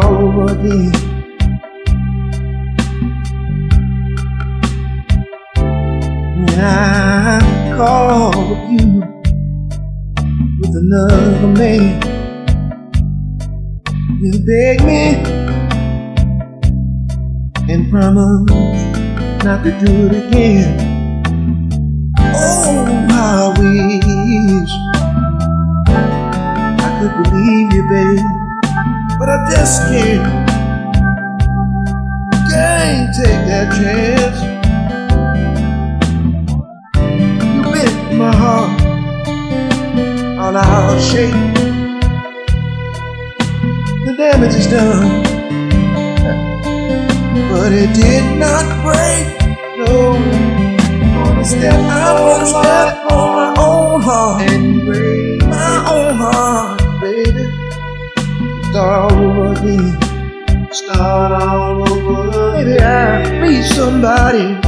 all over again. When I call you with another man, you beg me and promise not to do it again. Oh, how I wish I could believe you, babe, but I just can't take that chance. You bent my heart all out of shape. The damage is done, but it did not break. No, gonna step on my own heart and break my own heart, baby. Start all over again. Start all over again. Maybe I need somebody